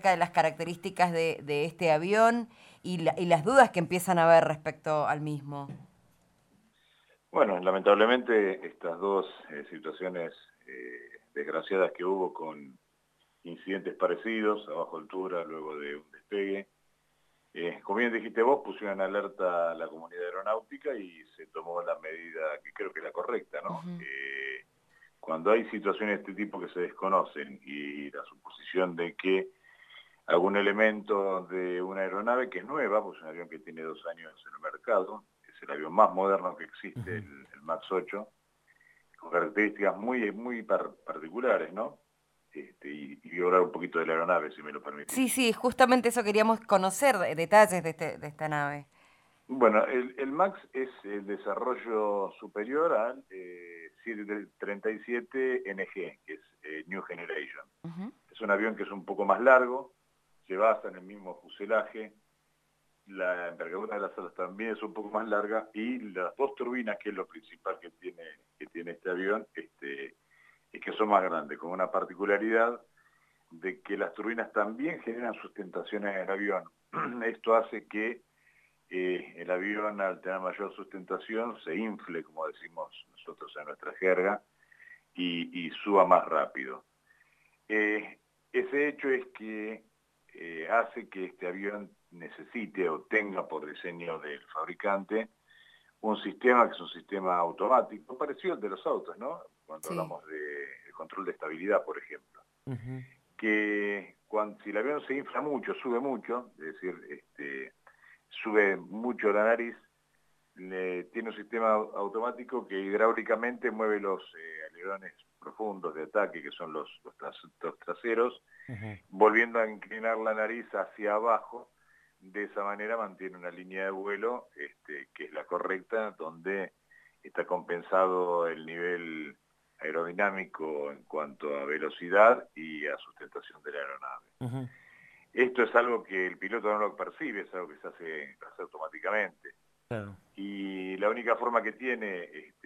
acerca de las características de este avión y las dudas que empiezan a haber respecto al mismo. Bueno, lamentablemente estas dos situaciones desgraciadas que hubo con incidentes parecidos a baja altura luego de un despegue, como bien dijiste vos, pusieron en alerta a la comunidad aeronáutica y se tomó la medida que creo que es la correcta, ¿no? Uh-huh. Cuando hay situaciones de este tipo que se desconocen y la suposición de que algún elemento de una aeronave que es nueva, pues es un avión que tiene 2 años en el mercado, es el avión más moderno que existe, Uh-huh. el MAX 8, con características muy particulares, ¿no? Y voy a hablar un poquito de la aeronave, si me lo permitís. Sí, sí, justamente eso queríamos conocer, detalles de esta nave. Bueno, el MAX es el desarrollo superior al 737 NG, que es New Generation. Uh-huh. Es un avión que es un poco más largo, se basa en el mismo fuselaje, la envergadura de las alas también es un poco más larga y las dos turbinas, que es lo principal que tiene este avión, es que son más grandes, con una particularidad de que las turbinas también generan sustentación en el avión. Esto hace que el avión, al tener mayor sustentación, se infle, como decimos nosotros en nuestra jerga, y suba más rápido. Ese hecho es que hace que este avión necesite o tenga por diseño del fabricante un sistema que es un sistema automático, parecido al de los autos, ¿no? Cuando Sí. hablamos de control de estabilidad, por ejemplo. Uh-huh. Que si el avión se infla mucho, sube mucho, es decir, sube mucho la nariz, tiene un sistema automático que hidráulicamente mueve los alerones profundos de ataque, que son los traseros, Uh-huh. volviendo a inclinar la nariz hacia abajo. De esa manera mantiene una línea de vuelo que es la correcta, donde está compensado el nivel aerodinámico en cuanto a velocidad y a sustentación de la aeronave. Uh-huh. Esto es algo que el piloto no lo percibe, es algo que se hace automáticamente. Claro. Y la única forma que tiene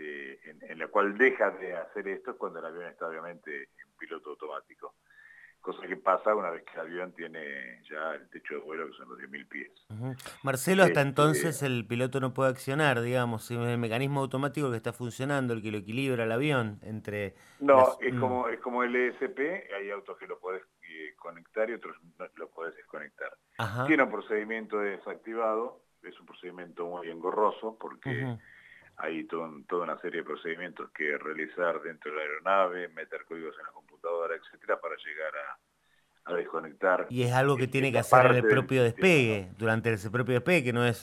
en la cual deja de hacer esto es cuando el avión está obviamente en piloto automático. Cosa que pasa una vez que el avión tiene ya el techo de vuelo, que son los 10.000 pies. Uh-huh. Marcelo, hasta Este, entonces el piloto no puede accionar, digamos, es el mecanismo automático que está funcionando, el que lo equilibra el avión entre no, las... es como el ESP, hay autos que lo podés conectar y otros no lo podés desconectar. Ajá. Tiene un procedimiento desactivado, es un procedimiento muy engorroso porque Uh-huh. hay toda una serie de procedimientos que realizar dentro de la aeronave, meter códigos en la computadora, etcétera, para llegar a desconectar Y es algo que tiene que esta hacer en el parte del propio sistema, ¿no? despegue, durante ese propio despegue, que no es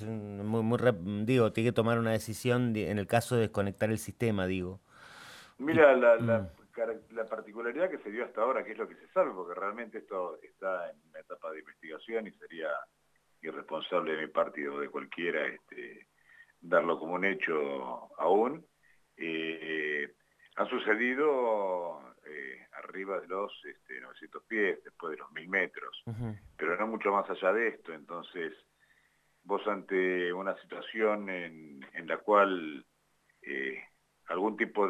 digo, tiene que tomar una decisión en el caso de desconectar el sistema, digo. Y, Mira, mm, la particularidad que se dio hasta ahora, que es lo que se sabe, porque realmente esto está en una etapa de investigación y sería irresponsable de mi parte o de cualquiera darlo como un hecho aún, eh, ha sucedido arriba de los 900 pies, después de los 1.000 metros, ujú. pero no mucho más allá de esto. Entonces, vos ante una situación en la cual eh, algún tipo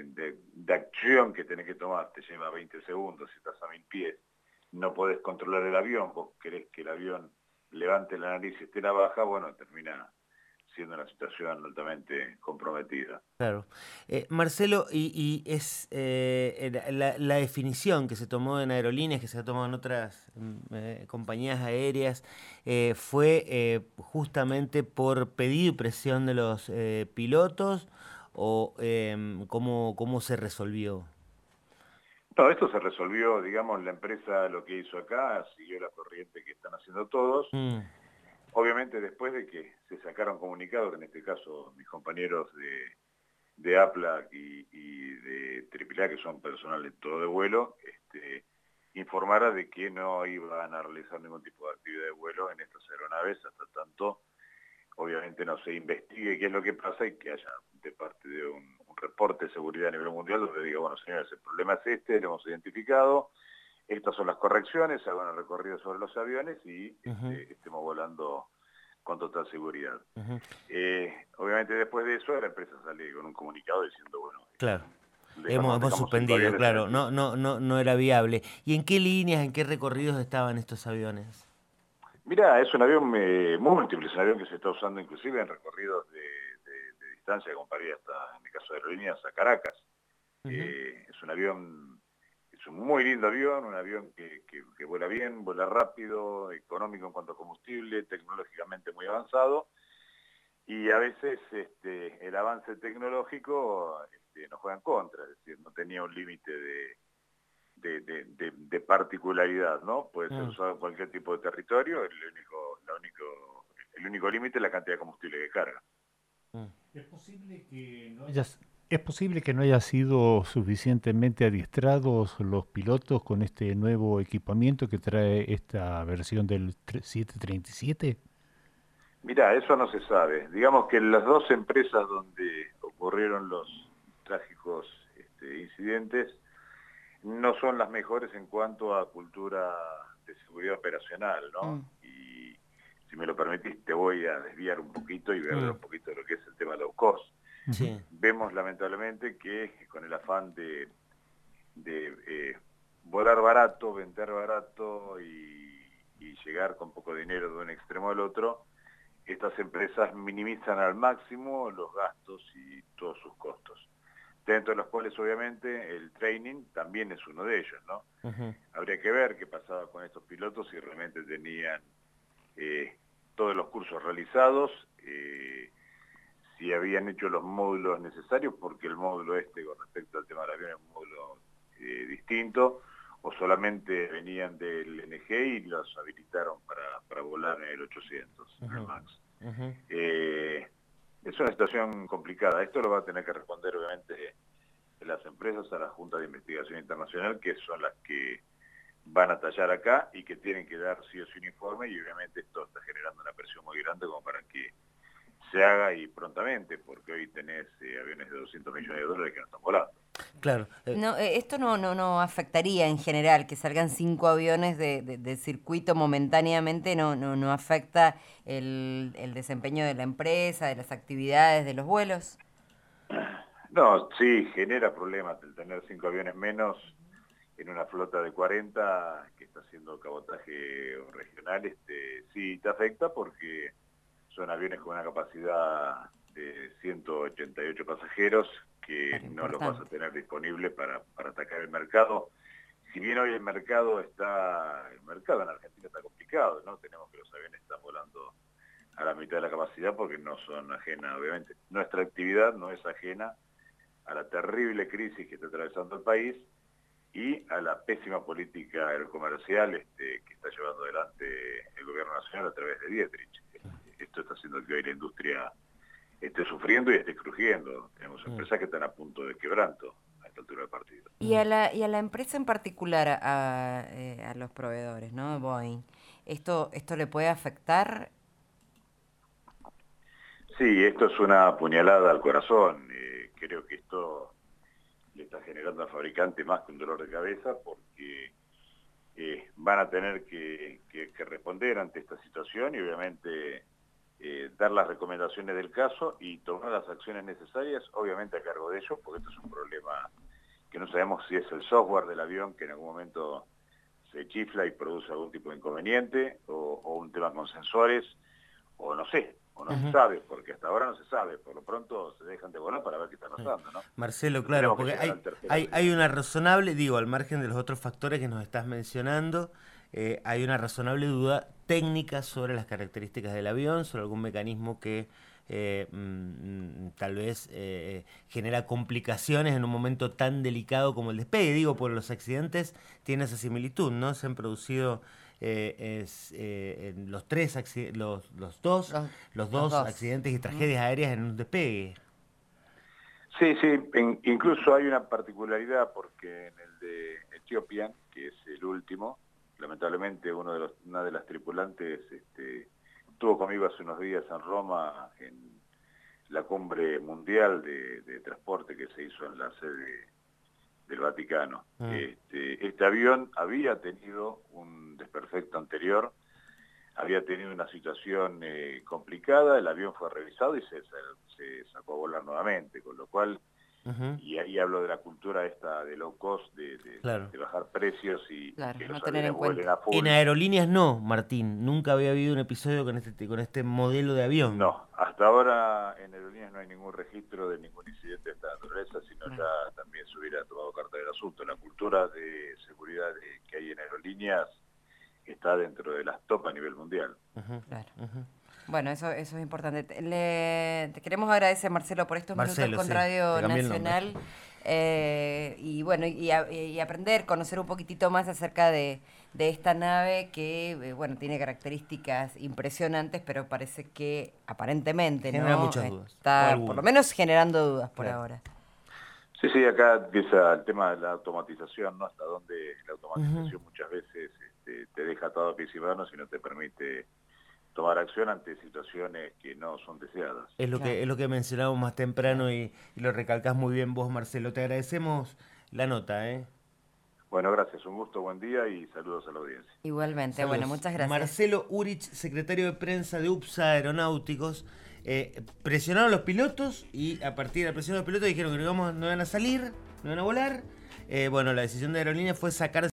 de acción que tenés que tomar te lleva 20 segundos, si estás a 1.000 pies, no podés controlar el avión, vos querés que el avión levante la nariz y esté la baja, bueno, termina siendo una situación altamente comprometida. Claro. Marcelo, y es la definición que se tomó en aerolíneas, que se ha tomado en otras compañías aéreas, fue justamente por pedido y presión de los pilotos o cómo se resolvió. No, esto se resolvió, digamos, la empresa lo que hizo acá, siguió la corriente que están haciendo todos. Mm, Obviamente después de que se sacaron comunicados, en este caso mis compañeros de APLAC y de AAA, que son personal de todo de vuelo, informara de que no iban a realizar ningún tipo de actividad de vuelo en estas aeronaves hasta tanto, obviamente, no se investigue qué es lo que pasa y que haya de parte de un reporte de seguridad a nivel mundial donde diga, bueno, señores, el problema es lo hemos identificado, estas son las correcciones, hagan el recorrido sobre los aviones y ujú, estemos volando con total seguridad. ujú. Obviamente después de eso la empresa sale con un comunicado diciendo, bueno, Claro. Hemos dejamos 5 suspendido, aviones en el claro, piso. no era viable. ¿Y en qué líneas, en qué recorridos estaban estos aviones? Mirá, es un avión múltiple, es un avión que se está usando inclusive en recorridos de distancia, como para ir hasta, en el caso de aerolíneas, a Caracas. Ujú. Es un avión, es un muy lindo avión, un avión que vuela bien, vuela rápido, económico en cuanto a combustible, tecnológicamente muy avanzado, y a veces el avance tecnológico nos juega en contra, es decir, no tenía un límite de particularidad, ¿no? Puede ser Mm, usado en cualquier tipo de territorio, el único límite es la cantidad de combustible que carga. mm. ¿Es posible que no es posible que no haya sido suficientemente adiestrados los pilotos con este nuevo equipamiento que trae esta versión del 737? Mira, eso no se sabe. Digamos que las dos empresas donde ocurrieron los trágicos incidentes no son las mejores en cuanto a cultura de seguridad operacional, ¿no? Mm. Y si me lo permitís, te voy a desviar un poquito y voy a hablar Mm, un poquito de lo que es el tema low cost. Ujú. sí. Vemos lamentablemente que con el afán de volar barato, vender barato y llegar con poco dinero de un extremo al otro, estas empresas minimizan al máximo los gastos y todos sus costos, dentro de los cuales obviamente el training también es uno de ellos, ¿no? Ujú. Habría que ver qué pasaba con estos pilotos si realmente tenían todos los cursos realizados, si habían hecho los módulos necesarios, porque el módulo con respecto al tema del avión es un módulo distinto, o solamente venían del NG y los habilitaron para volar en el 800, en el Ujú, MAX. ujú. Eh, es una situación complicada. Esto lo va a tener que responder, obviamente, las empresas a la Junta de Investigación Internacional, que son las que van a tallar acá y que tienen que dar sí o sí un informe, y obviamente esto está generando una presión muy grande como para que se haga y prontamente, porque hoy tenés aviones de 200 millones de dólares que no están volando. Claro. No, esto no afectaría en general, que salgan 5 aviones de circuito momentáneamente, no afecta el desempeño de la empresa, de las actividades, de los vuelos. No, sí, genera problemas el tener 5 aviones menos en una flota de 40 que está haciendo cabotaje regional, sí te afecta porque son aviones con una capacidad de 188 pasajeros que Claro, no los vas a importante. tener disponibles para atacar el mercado. Si bien hoy el mercado en Argentina está complicado, ¿no? Tenemos que los aviones están volando a la mitad de la capacidad porque no son ajenas, obviamente. Nuestra actividad no es ajena a la terrible crisis que está atravesando el país y a la pésima política aerocomercial que está llevando adelante el gobierno nacional a través de Dietrich. Esto está haciendo que hoy la industria esté sufriendo y esté crujiendo. Tenemos Mm. empresas que están a punto de quebranto a esta altura del partido. Y a la empresa en particular, a los proveedores, ¿no? Boeing, ¿esto le puede afectar? Sí, esto es una puñalada al corazón. Creo que esto le está generando al fabricante más que un dolor de cabeza porque van a tener que responder ante esta situación y obviamente dar las recomendaciones del caso y tomar las acciones necesarias, obviamente a cargo de ellos, porque esto es un problema que no sabemos si es el software del avión que en algún momento se chifla y produce algún tipo de inconveniente, o un tema con sensores, o no sé, o no se Ujú. sabe, porque hasta ahora no se sabe, por lo pronto se dejan de volar para ver qué está Mm. pasando, ¿no? Marcelo, No claro, tenemos que porque llegar al tercer avión. hay una razonable, digo, al margen de los otros factores que nos estás mencionando, hay una razonable duda técnica sobre las características del avión, sobre algún mecanismo que tal vez genera complicaciones en un momento tan delicado como el despegue. Digo, por los accidentes tiene esa similitud, ¿no? Se han producido en Los, los los dos dos. accidentes y Ujú. tragedias aéreas en un despegue. Sí, sí, incluso hay una particularidad porque en el de Ethiopian, que es el último, lamentablemente una de las tripulantes estuvo conmigo hace unos días en Roma en la cumbre mundial de transporte que se hizo en la sede del Vaticano. Mm. Este avión había tenido un desperfecto anterior, había tenido una situación complicada, el avión fue revisado y se sacó a volar nuevamente, con lo cual Y ahí hablo de la cultura esta de low cost, de bajar precios y claro, que no los tener en aviones vuelen cuenta. a full. En aerolíneas no, Martín. Nunca había habido un episodio con este modelo de avión. No, hasta ahora en aerolíneas no hay ningún registro de ningún incidente de esta naturaleza, sino ya también se hubiera tomado carta del asunto. La cultura de seguridad que hay en aerolíneas está dentro de las top a nivel mundial. Claro. Bueno, eso es importante. Te queremos agradecer, Marcelo, por estos minutos con Radio Nacional. Y bueno, y aprender, conocer un poquitito más acerca de esta nave que, bueno, tiene características impresionantes, pero parece que aparentemente genera muchas dudas. Está por lo menos generando dudas por ahora. Sí, acá empieza el tema de la automatización, ¿no? Hasta donde la automatización muchas veces te deja atado a pies y manos y no te permite tomar acción ante situaciones que no son deseadas. Es lo que mencionábamos más temprano y lo recalcás muy bien vos, Marcelo. Te agradecemos la nota, ¿eh? Bueno, gracias, un gusto, buen día y saludos a la audiencia. Igualmente, saludos. Bueno, muchas gracias. Marcelo Urich, secretario de prensa de UPSA Aeronáuticos. Presionaron los pilotos y a partir de la presión de los pilotos dijeron que no iban a salir, no iban a volar. Bueno, la decisión de Aerolíneas fue sacar